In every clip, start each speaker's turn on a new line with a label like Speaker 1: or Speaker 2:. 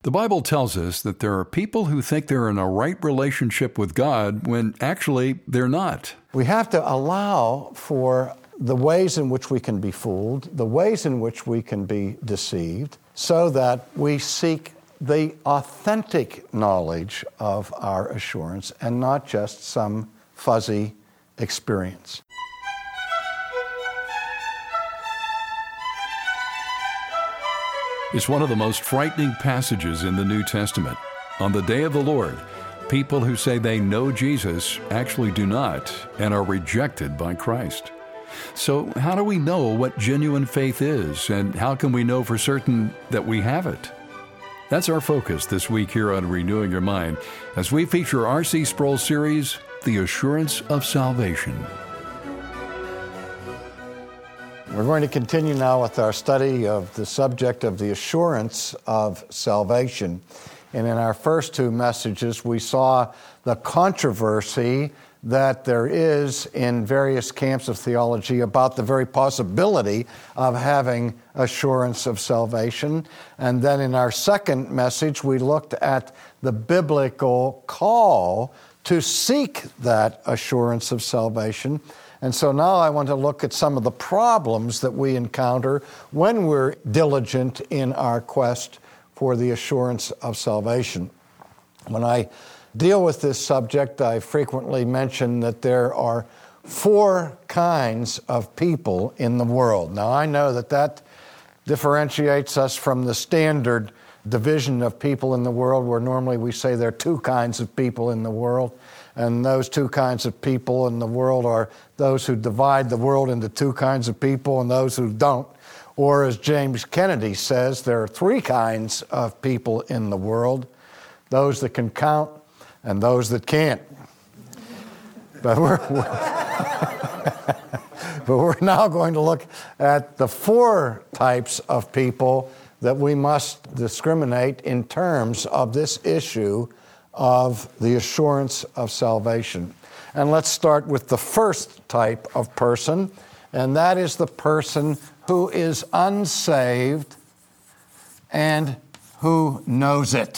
Speaker 1: The Bible tells us that there are people who think they're in a right relationship with God when actually they're not.
Speaker 2: We have to allow for the ways in which we can be fooled, the ways in which we can be deceived, so that we seek the authentic knowledge of our assurance and not just some fuzzy experience.
Speaker 1: It's one of the most frightening passages in the New Testament. On the day of the Lord, people who say they know Jesus actually do not and are rejected by Christ. So how do we know what genuine faith is, and how can we know for certain that we have it? That's our focus this week here on Renewing Your Mind as we feature R.C. Sproul's series, The Assurance of Salvation.
Speaker 2: We're going to continue now with our study of the subject of the assurance of salvation. And in our first two messages, we saw the controversy that there is in various camps of theology about the very possibility of having assurance of salvation. And then in our second message, we looked at the biblical call to seek that assurance of salvation. And so now I want to look at some of the problems that we encounter when we're diligent in our quest for the assurance of salvation. When I deal with this subject, I frequently mention that there are 4 kinds of people in the world. Now, I know that differentiates us from the standard division of people in the world, where normally we say there are 2 kinds of people in the world. And those 2 kinds of people in the world are those who divide the world into 2 kinds of people and those who don't. Or as James Kennedy says, there are 3 kinds of people in the world: those that can count and those that can't. But we're now going to look at the 4 types of people that we must discriminate in terms of this issue of the assurance of salvation. And let's start with the first type of person, and that is the person who is unsaved and who knows it.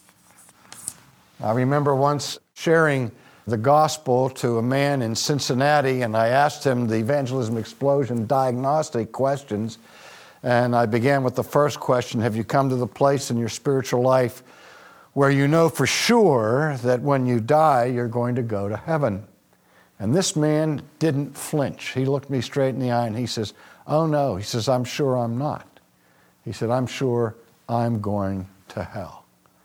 Speaker 2: I remember once sharing the gospel to a man in Cincinnati, and I asked him the Evangelism Explosion diagnostic questions, and I began with the first question: have you come to the place in your spiritual life where you know for sure that when you die, you're going to go to heaven? And this man didn't flinch. He looked me straight in the eye and he says, "Oh no." He says, "I'm sure I'm not." He said, "I'm sure I'm going to hell."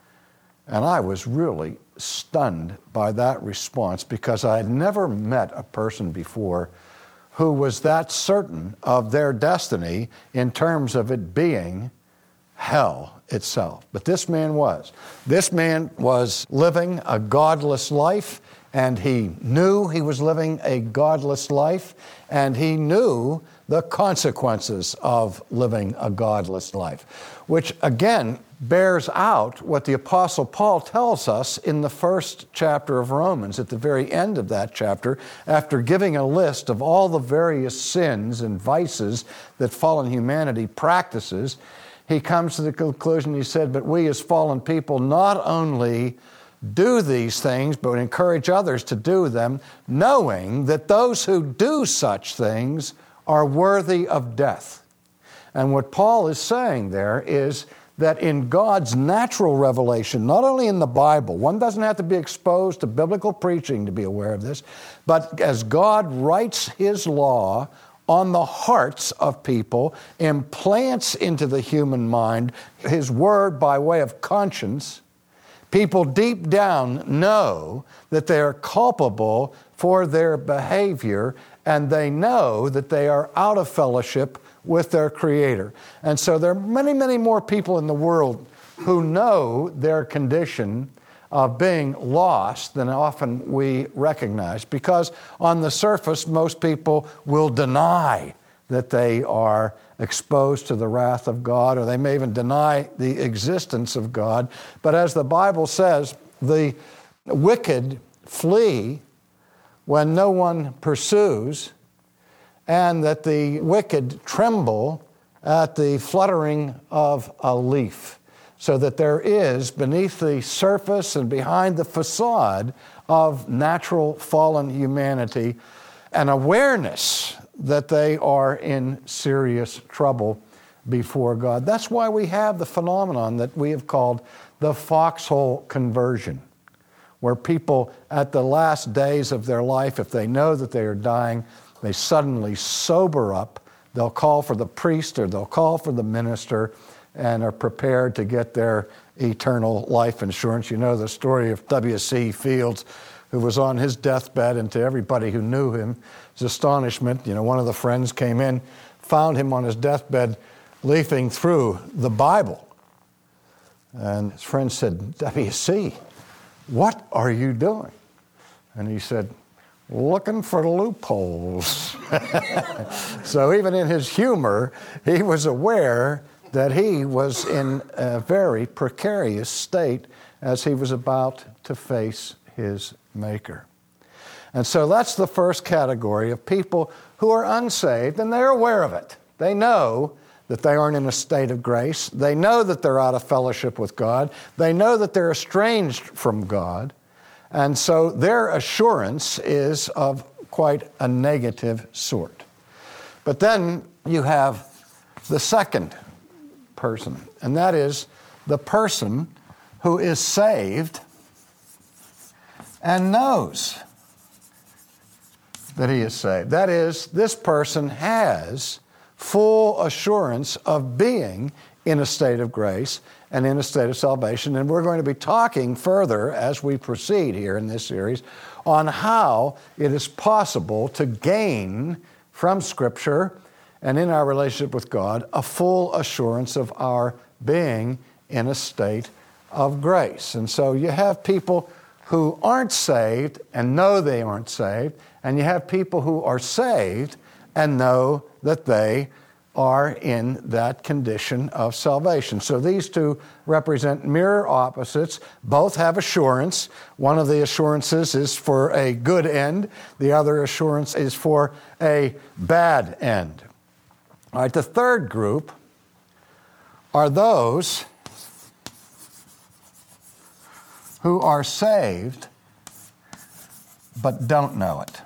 Speaker 2: And I was really stunned by that response, because I had never met a person before who was that certain of their destiny in terms of it being hell itself. But this man was. This man was living a godless life, and he knew he was living a godless life, and he knew the consequences of living a godless life, which again bears out what the Apostle Paul tells us in the first chapter of Romans. At the very end of that chapter, after giving a list of all the various sins and vices that fallen humanity practices, he comes to the conclusion, he said, "But we as fallen people not only do these things, but encourage others to do them, knowing that those who do such things are worthy of death." And what Paul is saying there is that in God's natural revelation, not only in the Bible, one doesn't have to be exposed to biblical preaching to be aware of this, but as God writes His law on the hearts of people, implants into the human mind His word by way of conscience, people deep down know that they are culpable for their behavior, and they know that they are out of fellowship with their Creator. And so there are many, many more people in the world who know their condition of being lost than often we recognize, because on the surface, most people will deny that they are exposed to the wrath of God, or they may even deny the existence of God. But as the Bible says, the wicked flee when no one pursues, and that the wicked tremble at the fluttering of a leaf. so that there is, beneath the surface and behind the facade of natural fallen humanity, an awareness that they are in serious trouble before God. That's why we have the phenomenon that we have called the foxhole conversion, where people at the last days of their life, if they know that they are dying, they suddenly sober up. They'll call for the priest or they'll call for the minister and are prepared to get their eternal life insurance. You know the story of W.C. Fields, who was on his deathbed, and to everybody who knew him, his astonishment, one of the friends came in, found him on his deathbed leafing through the Bible. And his friend said, W.C., what are you doing? And he said, looking for loopholes. So even in his humor, he was aware that he was in a very precarious state as he was about to face his Maker. And so that's the first category of people who are unsaved, and they're aware of it. They know that they aren't in a state of grace. They know that they're out of fellowship with God. They know that they're estranged from God. And so their assurance is of quite a negative sort. But then you have the second person, and that is the person who is saved and knows that he is saved. That is, this person has full assurance of being in a state of grace and in a state of salvation. And we're going to be talking further as we proceed here in this series on how it is possible to gain from Scripture and in our relationship with God a full assurance of our being in a state of grace. And so you have people who aren't saved and know they aren't saved, and you have people who are saved and know that they are in that condition of salvation. So these two represent mirror opposites. Both have assurance. One of the assurances is for a good end. The other assurance is for a bad end. All right, the third group are those who are saved but don't know it.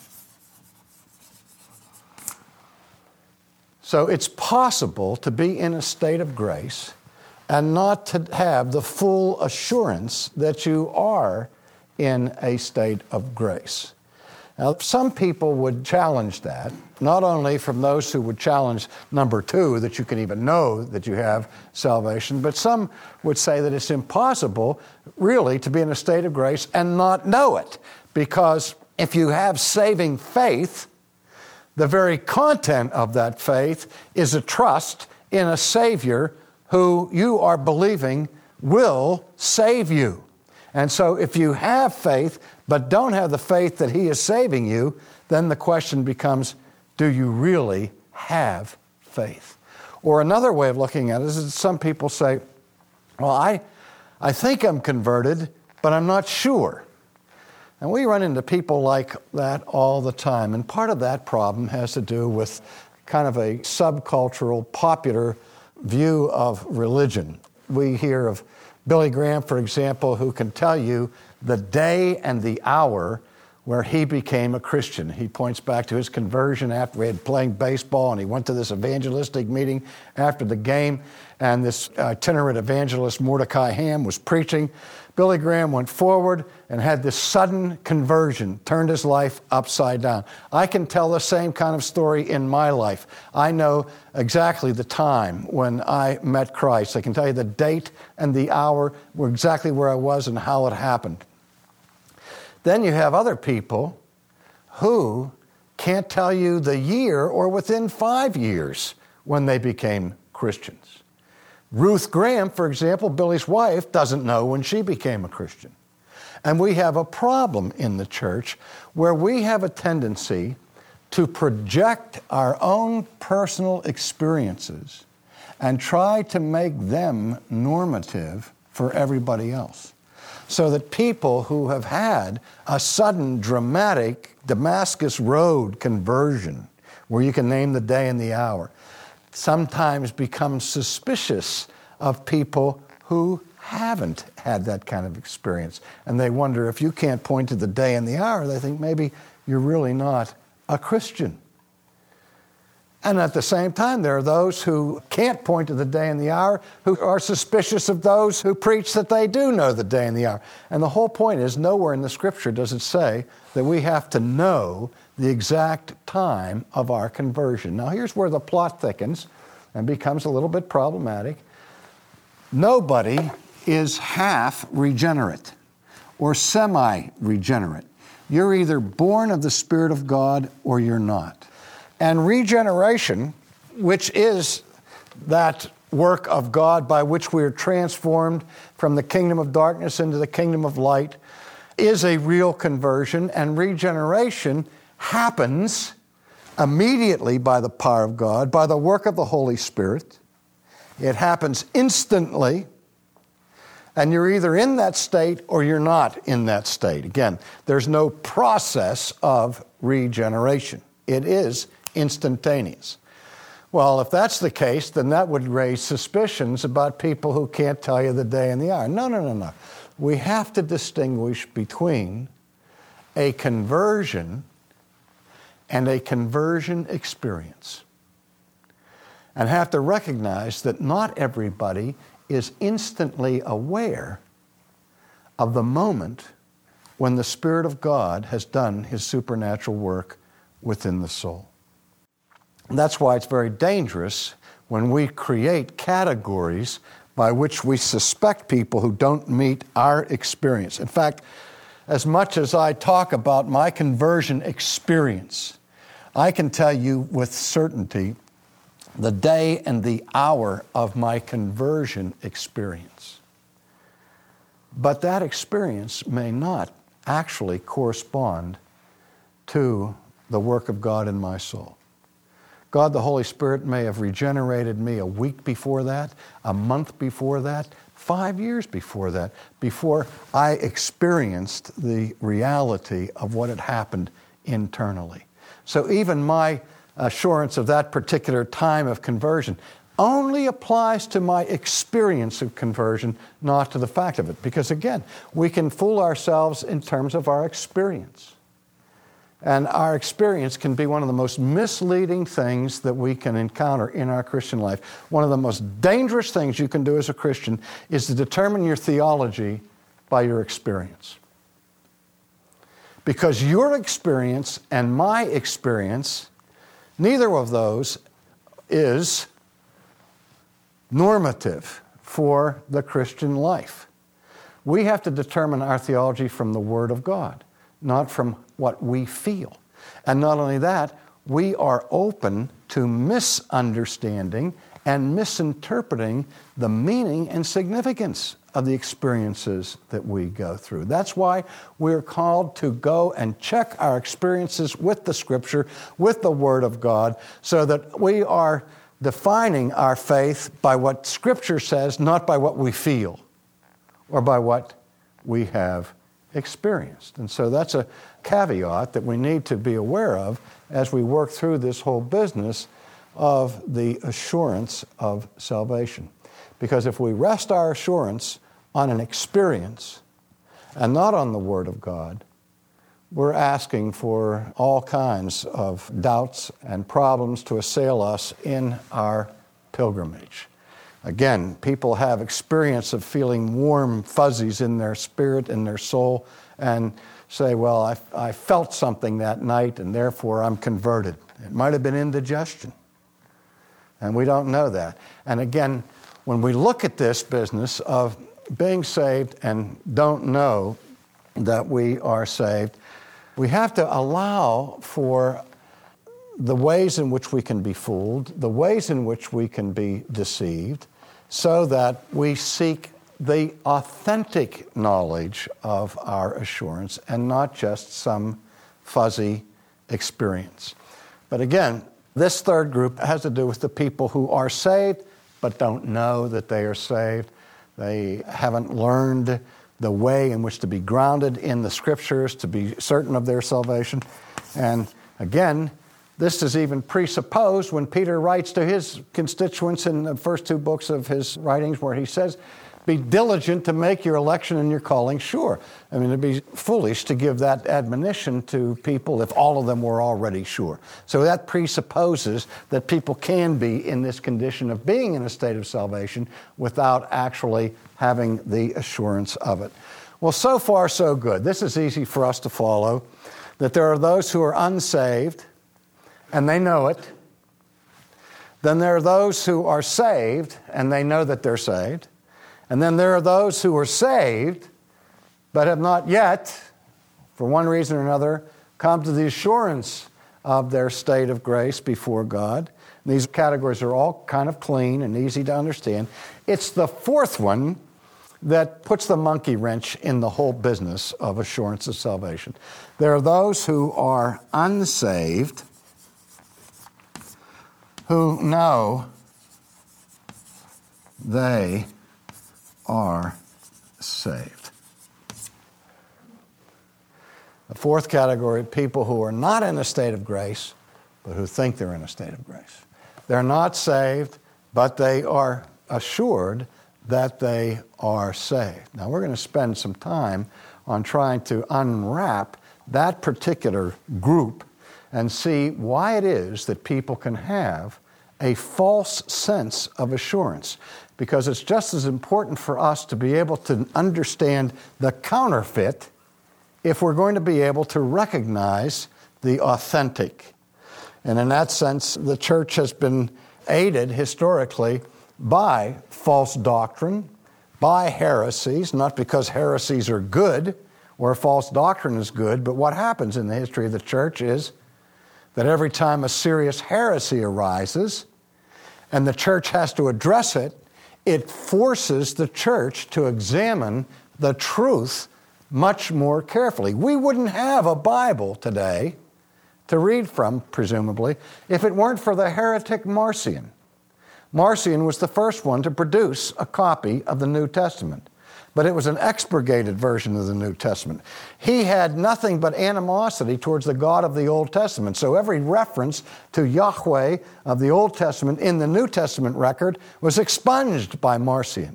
Speaker 2: So it's possible to be in a state of grace and not to have the full assurance that you are in a state of grace. Now, some people would challenge that, not only from those who would challenge number two, that you can even know that you have salvation, but some would say that it's impossible, really, to be in a state of grace and not know it. Because if you have saving faith, the very content of that faith is a trust in a Savior who you are believing will save you. And so if you have faith but don't have the faith that He is saving you, then the question becomes, do you really have faith? Or another way of looking at it is that some people say, well, I think I'm converted, but I'm not sure. And we run into people like that all the time. And part of that problem has to do with kind of a subcultural, popular view of religion. We hear of Billy Graham, for example, who can tell you the day and the hour where he became a Christian. He points back to his conversion after he had playing baseball, and he went to this evangelistic meeting after the game, and this itinerant evangelist, Mordecai Ham, was preaching. Billy Graham went forward and had this sudden conversion, turned his life upside down. I can tell the same kind of story in my life. I know exactly the time when I met Christ. I can tell you the date and the hour, exactly where I was and how it happened. Then you have other people who can't tell you the year or within 5 years when they became Christians. Ruth Graham, for example, Billy's wife, doesn't know when she became a Christian. And we have a problem in the church where we have a tendency to project our own personal experiences and try to make them normative for everybody else. So that people who have had a sudden dramatic Damascus Road conversion, where you can name the day and the hour, sometimes become suspicious of people who haven't had that kind of experience. And they wonder, if you can't point to the day and the hour, they think maybe you're really not a Christian. And at the same time, there are those who can't point to the day and the hour, who are suspicious of those who preach that they do know the day and the hour. And the whole point is, nowhere in the Scripture does it say that we have to know the exact time of our conversion. Now, here's where the plot thickens and becomes a little bit problematic. Nobody is half regenerate or semi-regenerate. You're either born of the Spirit of God or you're not. And regeneration, which is that work of God by which we are transformed from the kingdom of darkness into the kingdom of light, is a real conversion. And regeneration happens immediately by the power of God, by the work of the Holy Spirit. It happens instantly. And you're either in that state or you're not in that state. Again, there's no process of regeneration. It is instantaneous. Well, if that's the case, then that would raise suspicions about people who can't tell you the day and the hour. No. We have to distinguish between a conversion and a conversion experience, and have to recognize that not everybody is instantly aware of the moment when the Spirit of God has done His supernatural work within the soul. And that's why it's very dangerous when we create categories by which we suspect people who don't meet our experience. In fact, as much as I talk about my conversion experience, I can tell you with certainty the day and the hour of my conversion experience. But that experience may not actually correspond to the work of God in my soul. God, the Holy Spirit, may have regenerated me a week before that, a month before that, 5 years before that, before I experienced the reality of what had happened internally. So even my assurance of that particular time of conversion only applies to my experience of conversion, not to the fact of it. Because again, we can fool ourselves in terms of our experience. And our experience can be one of the most misleading things that we can encounter in our Christian life. One of the most dangerous things you can do as a Christian is to determine your theology by your experience. Because your experience and my experience, neither of those is normative for the Christian life. We have to determine our theology from the Word of God, not from what we feel. And not only that, we are open to misunderstanding and misinterpreting the meaning and significance of the experiences that we go through. That's why we're called to go and check our experiences with the Scripture, with the Word of God, so that we are defining our faith by what Scripture says, not by what we feel or by what we have experienced. And so that's a caveat that we need to be aware of as we work through this whole business of the assurance of salvation. Because if we rest our assurance on an experience and not on the Word of God, we're asking for all kinds of doubts and problems to assail us in our pilgrimage. Again, people have experience of feeling warm fuzzies in their spirit and their soul and say, well, I felt something that night and therefore I'm converted. It might have been indigestion. And we don't know that. And again, when we look at this business of being saved and don't know that we are saved, we have to allow for the ways in which we can be fooled, the ways in which we can be deceived, so that we seek the authentic knowledge of our assurance and not just some fuzzy experience. But again, this third group has to do with the people who are saved but don't know that they are saved. They haven't learned the way in which to be grounded in the Scriptures to be certain of their salvation. And again, this is even presupposed when Peter writes to his constituents in the first two books of his writings, where he says be diligent to make your election and your calling sure. I mean, it'd be foolish to give that admonition to people if all of them were already sure. So that presupposes that people can be in this condition of being in a state of salvation without actually having the assurance of it. Well, so far, so good. This is easy for us to follow, that there are those who are unsaved, and they know it. Then there are those who are saved, and they know that they're saved. And then there are those who are saved, but have not yet, for one reason or another, come to the assurance of their state of grace before God. And these categories are all kind of clean and easy to understand. It's the fourth one that puts the monkey wrench in the whole business of assurance of salvation. There are those who are unsaved, who know they are saved. The fourth category, people who are not in a state of grace, but who think they're in a state of grace. They're not saved, but they are assured that they are saved. Now, we're going to spend some time on trying to unwrap that particular group and see why it is that people can have a false sense of assurance. Because it's just as important for us to be able to understand the counterfeit if we're going to be able to recognize the authentic. And in that sense, the church has been aided historically by false doctrine, by heresies, not because heresies are good or false doctrine is good, but what happens in the history of the church is that every time a serious heresy arises and the church has to address it, it forces the church to examine the truth much more carefully. We wouldn't have a Bible today to read from, presumably, if it weren't for the heretic Marcion. Marcion was the first one to produce a copy of the New Testament, but it was an expurgated version of the New Testament. He had nothing but animosity towards the God of the Old Testament, so every reference to Yahweh of the Old Testament in the New Testament record was expunged by Marcion.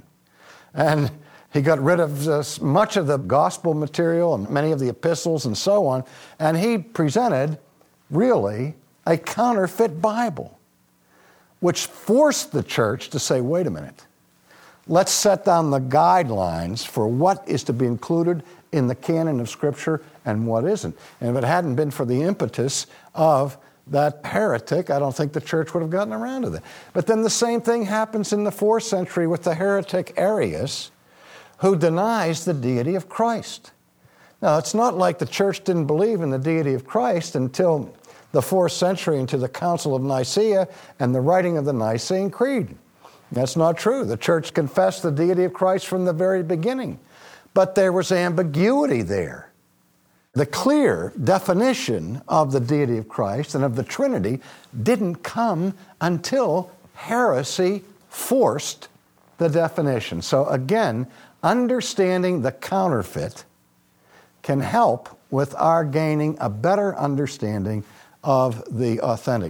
Speaker 2: And he got rid of much of the gospel material and many of the epistles and so on, and he presented really a counterfeit Bible, which forced the church to say, wait a minute, let's set down the guidelines for what is to be included in the canon of Scripture and what isn't. And if it hadn't been for the impetus of that heretic, I don't think the church would have gotten around to that. But then the same thing happens in the 4th century with the heretic Arius, who denies the deity of Christ. Now, it's not like the church didn't believe in the deity of Christ until the 4th century, into the Council of Nicaea and the writing of the Nicene Creed. That's not true. The church confessed the deity of Christ from the very beginning. But there was ambiguity there. The clear definition of the deity of Christ and of the Trinity didn't come until heresy forced the definition. So again, understanding the counterfeit can help with our gaining a better understanding of the authentic.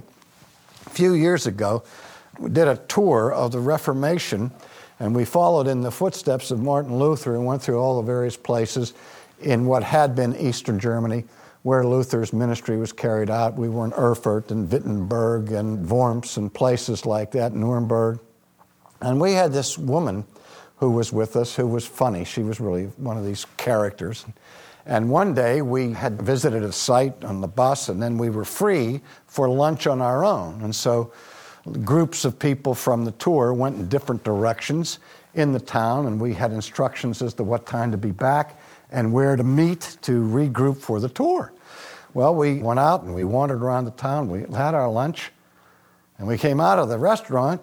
Speaker 2: A few years ago, we did a tour of the Reformation, and we followed in the footsteps of Martin Luther and went through all the various places in what had been Eastern Germany where Luther's ministry was carried out. We were in Erfurt and Wittenberg and Worms and places like that, Nuremberg. And we had this woman who was with us who was funny. She was really one of these characters. And one day we had visited a site on the bus, and then we were free for lunch on our own. And so groups of people from the tour went in different directions in the town, and we had instructions as to what time to be back and where to meet to regroup for the tour. Well, we went out and we wandered around the town. We had our lunch, and we came out of the restaurant.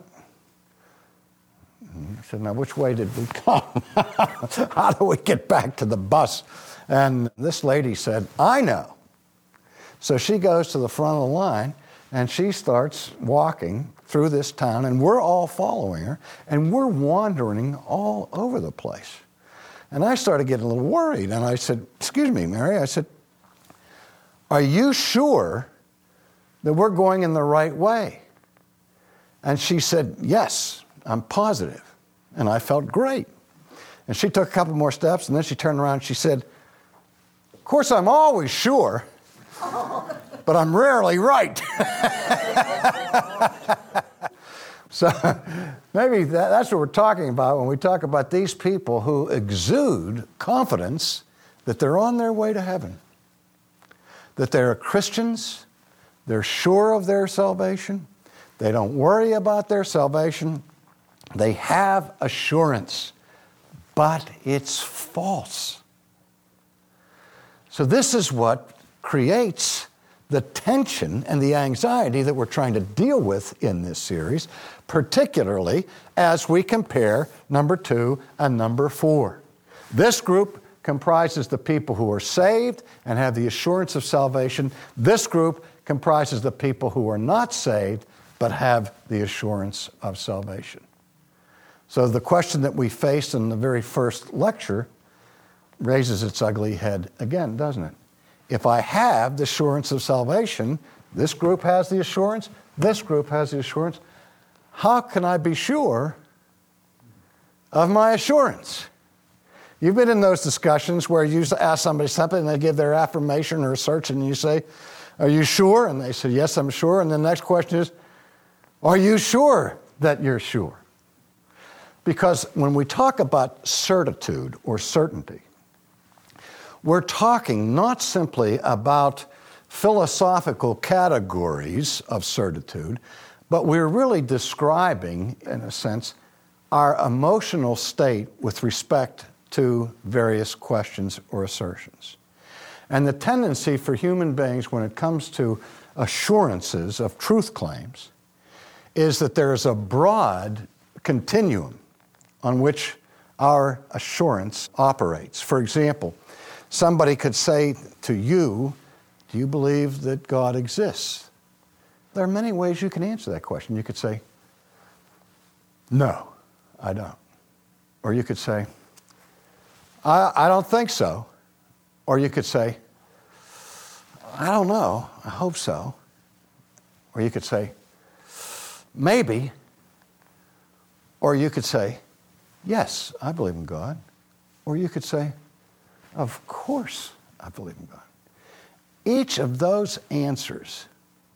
Speaker 2: And I said, now, which way did we come? How do we get back to the bus? And this lady said, I know. So she goes to the front of the line, and she starts walking through this town, and we're all following her, and we're wandering all over the place. And I started getting a little worried, and I said, excuse me, Mary, I said, are you sure that we're going in the right way? And she said, yes, I'm positive. And I felt great. And she took a couple more steps, and then she turned around and she said, "Of course, I'm always sure, but I'm rarely right." So maybe that's what we're talking about when we talk about these people who exude confidence that they're on their way to heaven, that they're Christians, they're sure of their salvation, they don't worry about their salvation, they have assurance, but it's false. So this is what creates the tension and the anxiety that we're trying to deal with in this series, particularly as we compare number 2 and number 4. This group comprises the people who are saved and have the assurance of salvation. This group comprises the people who are not saved but have the assurance of salvation. So the question that we faced in the very first lecture raises its ugly head again, doesn't it? If I have the assurance of salvation, this group has the assurance, this group has the assurance, how can I be sure of my assurance? You've been in those discussions where you ask somebody something and they give their affirmation or assertion and you say, "Are you sure?" And they say, "Yes, I'm sure." And the next question is, "Are you sure that you're sure?" Because when we talk about certitude or certainty, we're talking not simply about philosophical categories of certitude, but we're really describing, in a sense, our emotional state with respect to various questions or assertions. And the tendency for human beings when it comes to assurances of truth claims is that there is a broad continuum on which our assurance operates. For example, somebody could say to you, "Do you believe that God exists?" There are many ways you can answer that question. You could say, "No, I don't." Or you could say, I don't think so." Or you could say, "I don't know, I hope so." Or you could say, "Maybe." Or you could say, "Yes, I believe in God." Or you could say, "Of course I believe in God." Each of those answers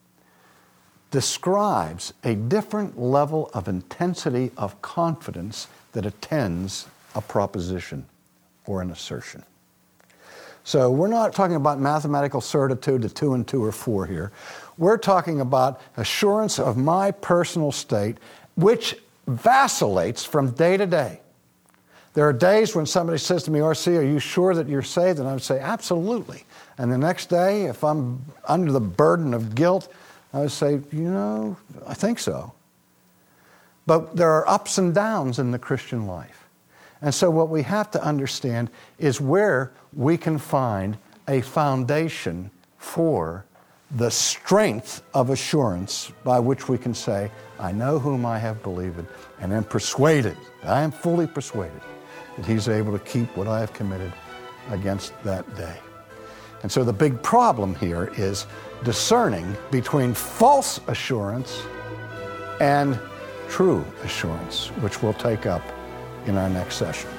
Speaker 2: describes a different level of intensity of confidence that attends a proposition or an assertion. So we're not talking about mathematical certitude that 2 and 2 are 4 here. We're talking about assurance of my personal state, which vacillates from day to day. There are days when somebody says to me, "R.C., are you sure that you're saved?" And I would say, "Absolutely." And the next day, if I'm under the burden of guilt, I would say, "I think so." But there are ups and downs in the Christian life. And so what we have to understand is where we can find a foundation for the strength of assurance by which we can say, "I know whom I have believed, and am persuaded, I am fully persuaded, that He's able to keep what I have committed against that day." And so the big problem here is discerning between false assurance and true assurance, which we'll take up in our next session.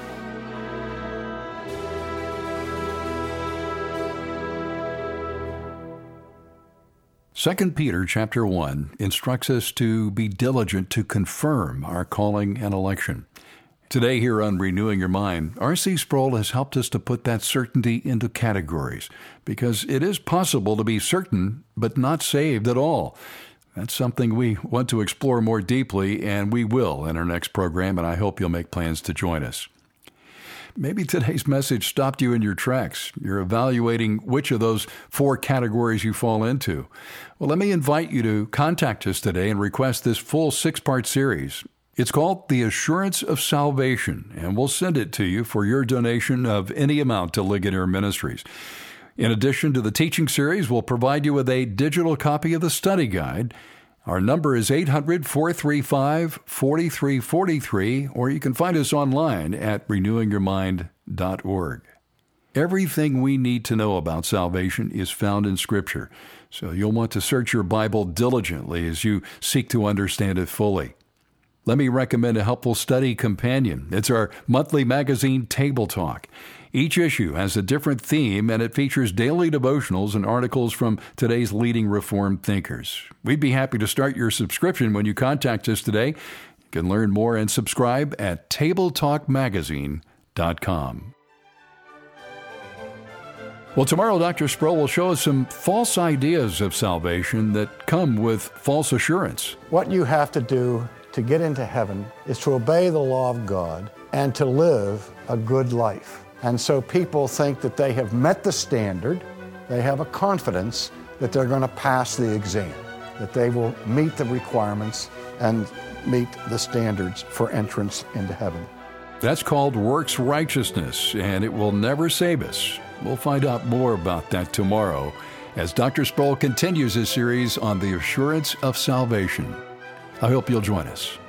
Speaker 1: Second Peter chapter 1 instructs us to be diligent to confirm our calling and election. Today here on Renewing Your Mind, R.C. Sproul has helped us to put that certainty into categories, because it is possible to be certain but not saved at all. That's something we want to explore more deeply, and we will in our next program, and I hope you'll make plans to join us. Maybe today's message stopped you in your tracks. You're evaluating which of those 4 categories you fall into. Well, let me invite you to contact us today and request this full 6-part series. It's called The Assurance of Salvation, and we'll send it to you for your donation of any amount to Ligonier Ministries. In addition to the teaching series, we'll provide you with a digital copy of the study guide. Our number is 800-435-4343, or you can find us online at renewingyourmind.org. Everything we need to know about salvation is found in Scripture, so you'll want to search your Bible diligently as you seek to understand it fully. let me recommend a helpful study companion. It's our monthly magazine, Table Talk. Each issue has a different theme, and it features daily devotionals and articles from today's leading Reformed thinkers. We'd be happy to start your subscription when you contact us today. You can learn more and subscribe at tabletalkmagazine.com. Well, tomorrow, Dr. Sproul will show us some false ideas of salvation that come with false assurance.
Speaker 2: What you have to do to get into heaven is to obey the law of God and to live a good life. And so people think that they have met the standard. They have a confidence that they're going to pass the exam, that they will meet the requirements and meet the standards for entrance into heaven.
Speaker 1: That's called works righteousness, and it will never save us. We'll find out more about that tomorrow as Dr. Sproul continues his series on the assurance of salvation. I hope you'll join us.